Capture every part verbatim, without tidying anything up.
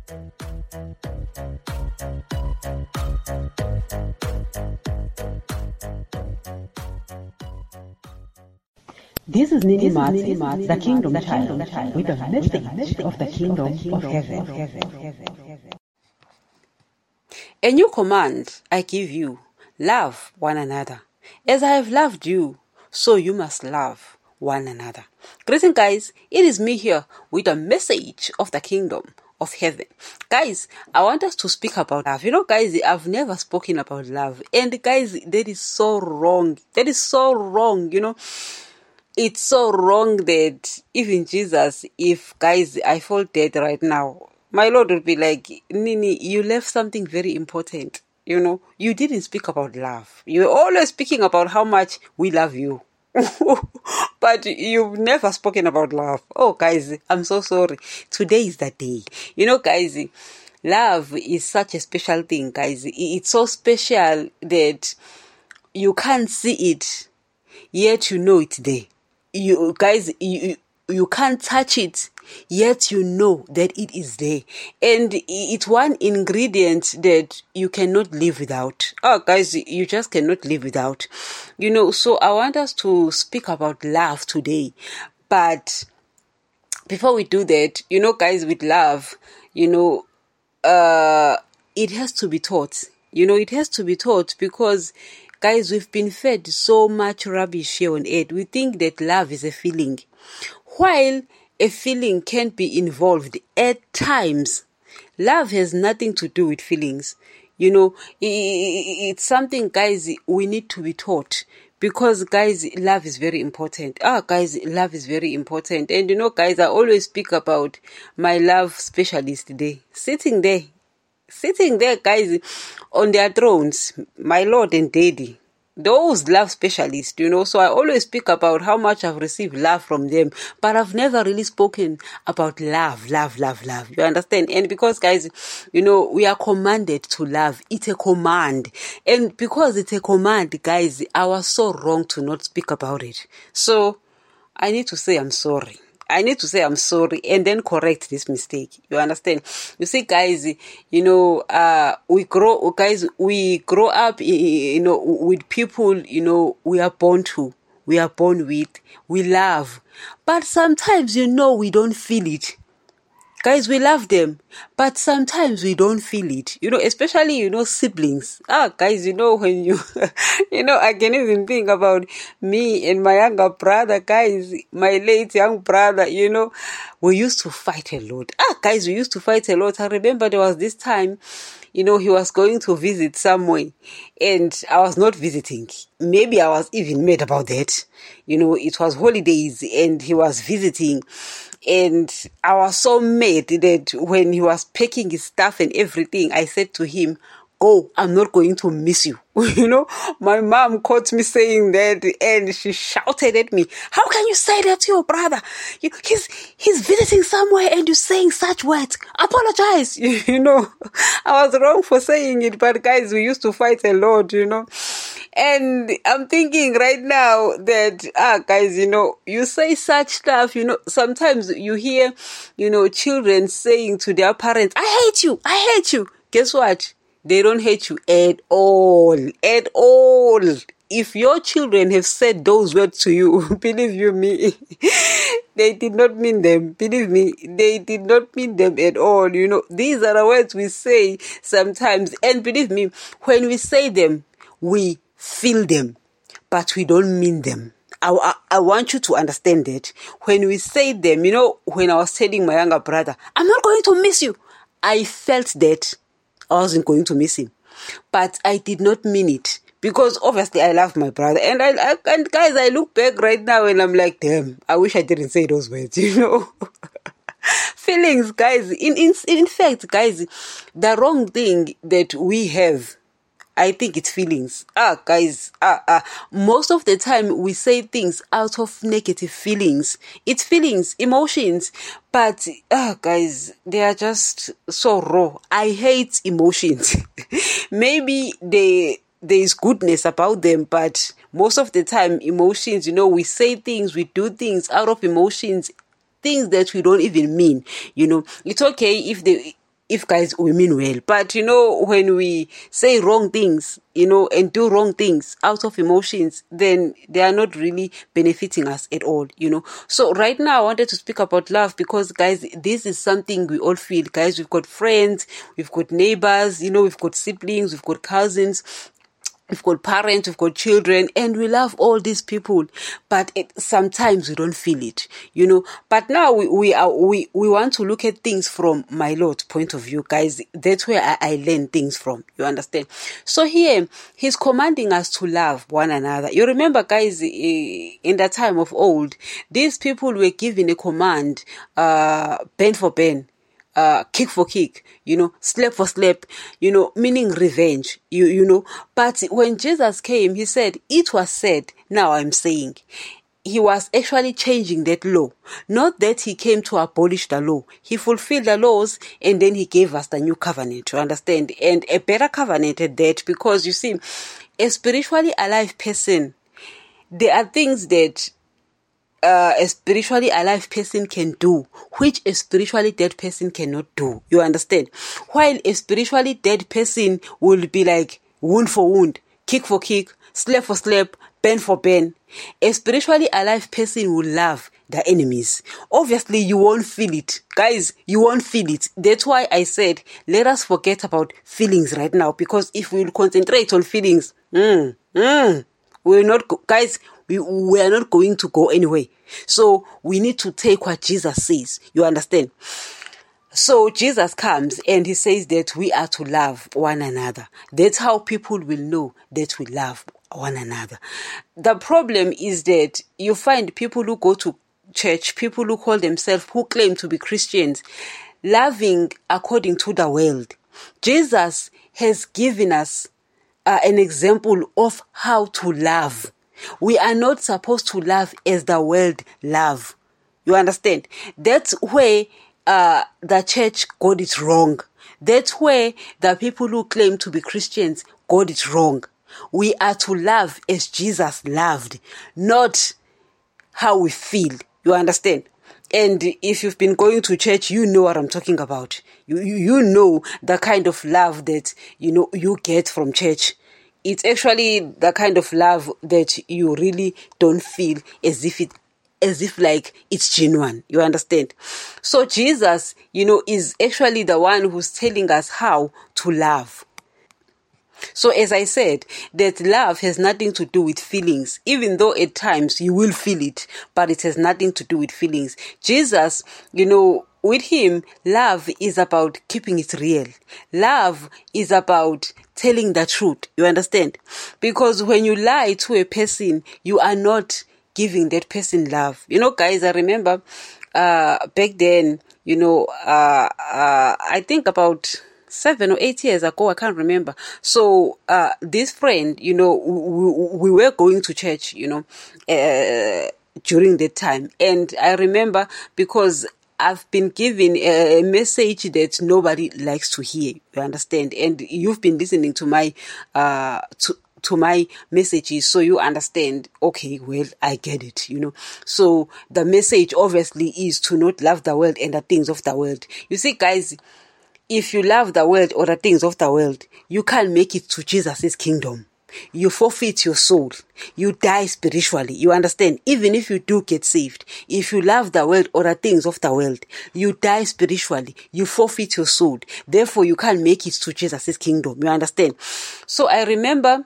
This is Nini Mats, the Kingdom Child, with a message of the Kingdom of Heaven. A new command I give you, love one another. As I have loved you, so you must love one another. Greetings, guys. It is me here with a message of the Kingdom of Heaven. Guys, I want us to speak about love. You know, guys, I've never spoken about love. And guys, that is so wrong. That is so wrong, you know. It's so wrong that even Jesus, if guys, I fall dead right now, my Lord would be like, Nini, you left something very important. You know, you didn't speak about love. You were always speaking about how much we love you. But you've never spoken about love. Oh, guys, I'm so sorry. Today is the day. You know, guys, love is such a special thing, guys. It's so special that you can't see it, yet you know it's there. You guys, you you can't touch it, yet you know that it is there, and it's one ingredient that you cannot live without. Oh, guys, you just cannot live without. You know, so I want us to speak about love today, but before we do that, you know, guys, with love, you know, uh, it has to be taught. You know, it has to be taught because, guys, we've been fed so much rubbish here on earth. We think that love is a feeling. While a feeling can be involved at times, love has nothing to do with feelings. You know, it's something, guys, we need to be taught. Because, guys, love is very important. Ah, guys, love is very important. And, you know, guys, I always speak about my love specialist day. Sitting there. Sitting there, guys, on their thrones, my Lord and Daddy, those love specialists, you know. So I always speak about how much I've received love from them, but I've never really spoken about love, love, love, love. You understand? And because, guys, you know, we are commanded to love. It's a command. And because it's a command, guys, I was so wrong to not speak about it. So I need to say I'm sorry. I need to say I'm sorry and then correct this mistake. You understand? You see, guys, you know, uh, we grow, guys, we grow up, you know, with people, you know, we are born to, we are born with, we love. But sometimes, you know, we don't feel it. Guys, we love them, but sometimes we don't feel it, you know, especially, you know, siblings. Ah, guys, you know, when you, you know, I can even think about me and my younger brother, guys, my late young brother, you know, we used to fight a lot. Ah, guys, we used to fight a lot. I remember there was this time, you know, he was going to visit somewhere and I was not visiting. Maybe I was even mad about that. You know, it was holidays and he was visiting. And I was so mad that when he was packing his stuff and everything, I said to him, "Oh, I'm not going to miss you." You know, my mom caught me saying that and she shouted at me, "How can you say that to your brother? You, he's he's visiting somewhere and you're saying such words. Apologize." You know, I was wrong for saying it, but guys, we used to fight a lot, you know. And I'm thinking right now that, ah, guys, you know, you say such stuff, you know, sometimes you hear, you know, children saying to their parents, "I hate you, I hate you." Guess what? They don't hate you at all, at all. If your children have said those words to you, believe you me, they did not mean them. Believe me, they did not mean them at all. You know, these are the words we say sometimes. And believe me, when we say them, we feel them, but we don't mean them. I, I, I want you to understand that. When we say them, you know, when I was telling my younger brother, "I'm not going to miss you," I felt that I wasn't going to miss him. But I did not mean it. Because obviously I love my brother. And I, I and guys, I look back right now and I'm like, damn, I wish I didn't say those words, you know. Feelings, guys. In, in, in fact, guys, the wrong thing that we have, I think it's feelings. Ah, guys, ah, ah. Most of the time we say things out of negative feelings. It's feelings, emotions. But, ah, guys, they are just so raw. I hate emotions. Maybe they, there is goodness about them, but most of the time emotions, you know, we say things, we do things out of emotions, things that we don't even mean. You know, it's okay if they, if guys we mean well. But you know, when we say wrong things, you know, and do wrong things out of emotions, then they are not really benefiting us at all, you know. So right now I wanted to speak about love because guys, this is something we all feel. Guys, we've got friends, we've got neighbors, you know, we've got siblings, we've got cousins, we've got parents, we've got children, and we love all these people, but it, sometimes we don't feel it, you know. But now we we are we we want to look at things from my Lord's point of view, guys. That's where I, I learn things from. You understand? So here he's commanding us to love one another. You remember, guys, in the time of old, these people were given a command, uh, pen for pen. Uh, kick for kick, you know, slap for slap, you know, meaning revenge, you you know. But when Jesus came, he said, it was said, now I'm saying. He was actually changing that law. Not that he came to abolish the law. He fulfilled the laws and then he gave us the new covenant, you understand? And a better covenant at that, because you see, a spiritually alive person, there are things that Uh, a spiritually alive person can do, which a spiritually dead person cannot do. You understand? While a spiritually dead person will be like wound for wound, kick for kick, slap for slap, pen for pen. A spiritually alive person will love the enemies. Obviously, you won't feel it. Guys, you won't feel it. That's why I said, let us forget about feelings right now, because if we will concentrate on feelings, mm, mm, we're not, go- guys, We, we are not going to go anywhere. So we need to take what Jesus says. You understand? So Jesus comes and he says that we are to love one another. That's how people will know that we love one another. The problem is that you find people who go to church, people who call themselves, who claim to be Christians, loving according to the world. Jesus has given us uh, an example of how to love. We are not supposed to love as the world love. You understand? That's where uh, the church got it wrong. That's where the people who claim to be Christians got it wrong. We are to love as Jesus loved, not how we feel. You understand? And if you've been going to church, you know what I'm talking about. You, you, you know the kind of love that, you know, you get from church. It's actually the kind of love that you really don't feel as if it, as if like it's genuine. You understand? So Jesus, you know, is actually the one who's telling us how to love. So as I said, that love has nothing to do with feelings, even though at times you will feel it, but it has nothing to do with feelings. Jesus, you know, with him, love is about keeping it real. Love is about telling the truth. You understand? Because when you lie to a person, you are not giving that person love. You know, guys, I remember uh, back then, you know, uh, uh, I think about seven or eight years ago, I can't remember. So uh, this friend, you know, we, we were going to church, you know, uh, during that time. And I remember because I've been given a message that nobody likes to hear. You understand? And you've been listening to my uh to to my messages, so you understand. Okay, well, I get it. You know. So the message obviously is to not love the world and the things of the world. You see, guys, if you love the world or the things of the world, you can't make it to Jesus' kingdom. You forfeit your soul. You die spiritually. You understand? Even if you do get saved, if you love the world or the things of the world, you die spiritually. You forfeit your soul. Therefore, you can't make it to Jesus' kingdom. You understand? So I remember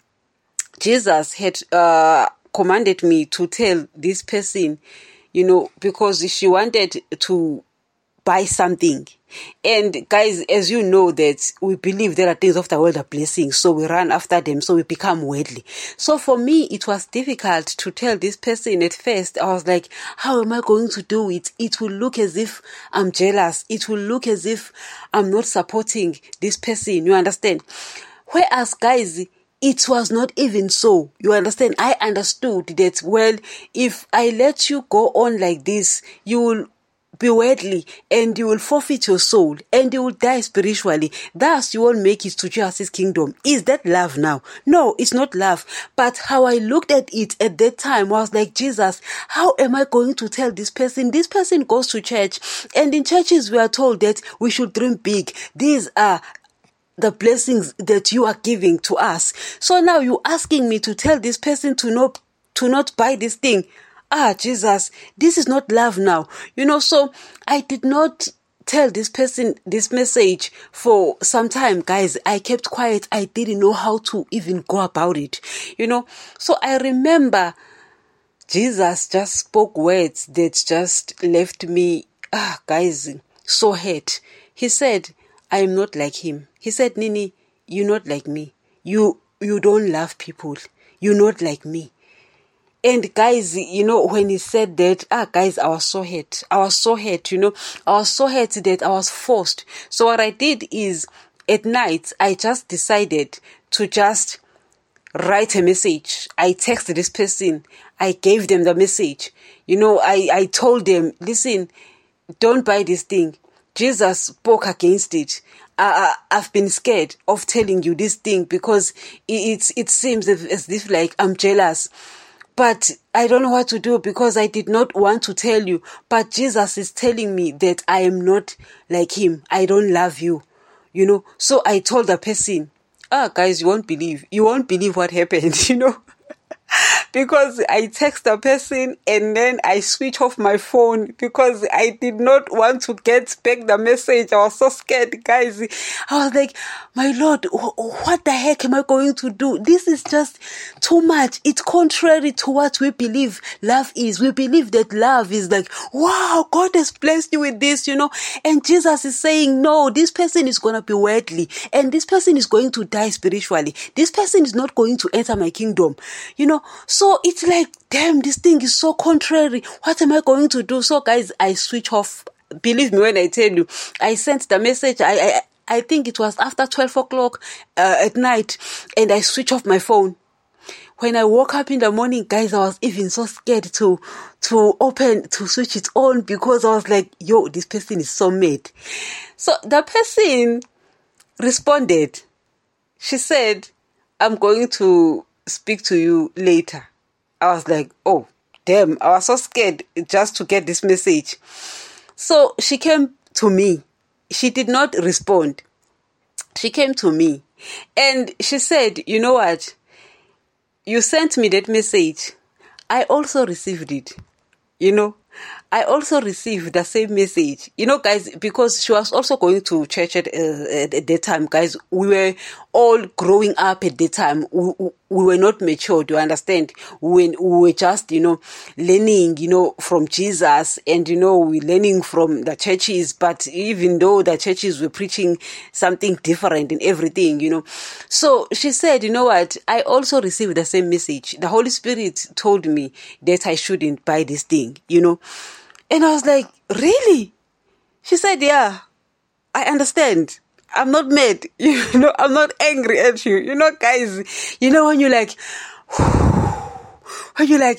Jesus had uh, commanded me to tell this person, you know, because she wanted to buy something. And guys, as you know, that we believe there are things of the world are blessings, so we run after them, so we become worldly. So for me, it was difficult to tell this person at first. I was like, how am I going to do it? It will look as if I'm jealous. It will look as if I'm not supporting this person. You understand? Whereas, guys, it was not even so. You understand? I understood that, well, if I let you go on like this, you will be worldly and you will forfeit your soul and you will die spiritually. Thus, you won't make it to Jesus' kingdom. Is that love now? No, it's not love. But how I looked at it at that time was like, Jesus, how am I going to tell this person? This person goes to church, and in churches we are told that we should dream big. These are the blessings that you are giving to us. So now you're asking me to tell this person to not, to not buy this thing. Ah, Jesus, this is not love now. You know, so I did not tell this person this message for some time, guys. I kept quiet. I didn't know how to even go about it, you know. So I remember Jesus just spoke words that just left me, ah, guys, so hurt. He said, I am not like him. He said, Nini, you're not like me. You, you don't love people. You're not like me. And guys, you know, when he said that, ah, guys, I was so hurt. I was so hurt, you know. I was so hurt that I was forced. So what I did is, at night, I just decided to just write a message. I texted this person. I gave them the message. You know, I, I told them, listen, don't buy this thing. Jesus spoke against it. I, I, I've been scared of telling you this thing because it, it, it seems as if like I'm jealous. But I don't know what to do because I did not want to tell you. But Jesus is telling me that I am not like him. I don't love you. You know, so I told the person, ah, guys, you won't believe. You won't believe what happened, you know. Because I text the person and then I switch off my phone because I did not want to get back the message. I was so scared, guys. I was like, my Lord, what the heck am I going to do? This is just too much. It's contrary to what we believe love is. We believe that love is like, wow, God has blessed you with this, you know. And Jesus is saying, no, this person is going to be worldly and this person is going to die spiritually. This person is not going to enter my kingdom, you know. So it's like, damn, this thing is so contrary. What am I going to do? So guys, I switch off. Believe me when I tell you, I sent the message. I I, I think it was after twelve o'clock uh, at night, and I switch off my phone. When I woke up in the morning, guys, I was even so scared to to open, to switch it on because I was like, yo, this person is so mad. So the person responded. She said, I'm going to speak to you later. I was like, oh, damn. I was so scared just to get this message. So she came to me. She did not respond. She came to me and she said, you know what? You sent me that message. I also received it. You know, I also received the same message. You know, guys, because she was also going to church at, uh, at, at that time, guys. We were all growing up at that time. We, we were not mature, do you understand? When we were just, you know, learning, you know, from Jesus and, you know, we're learning from the churches. But even though the churches were preaching something different in everything, you know. So she said, you know what? I also received the same message. The Holy Spirit told me that I shouldn't buy this thing, you know. And I was like, really? She said, yeah, I understand. I'm not mad. You know, I'm not angry at you. You know, guys, you know, when you're like, when you're like,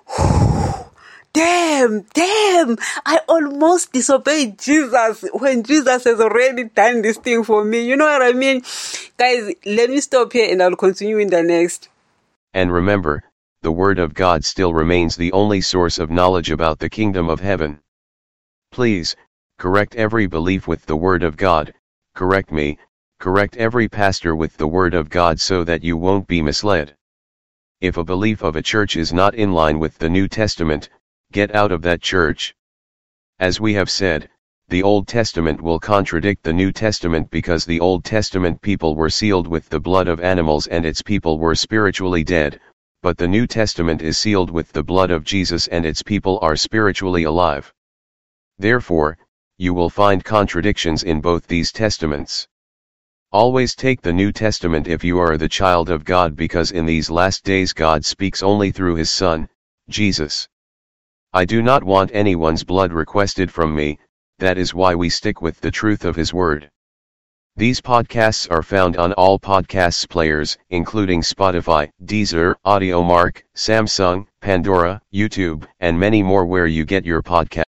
damn, damn, I almost disobeyed Jesus when Jesus has already done this thing for me. You know what I mean? Guys, let me stop here and I'll continue in the next. And remember, the Word of God still remains the only source of knowledge about the kingdom of heaven. Please, correct every belief with the Word of God, correct me, correct every pastor with the Word of God so that you won't be misled. If a belief of a church is not in line with the New Testament, get out of that church. As we have said, the Old Testament will contradict the New Testament because the Old Testament people were sealed with the blood of animals and its people were spiritually dead, but the New Testament is sealed with the blood of Jesus and its people are spiritually alive. Therefore, you will find contradictions in both these testaments. Always take the New Testament if you are the child of God because in these last days God speaks only through His Son, Jesus. I do not want anyone's blood requested from me, that is why we stick with the truth of His Word. These podcasts are found on all podcasts players, including Spotify, Deezer, AudioMark, Samsung, Pandora, YouTube, and many more where you get your podcast.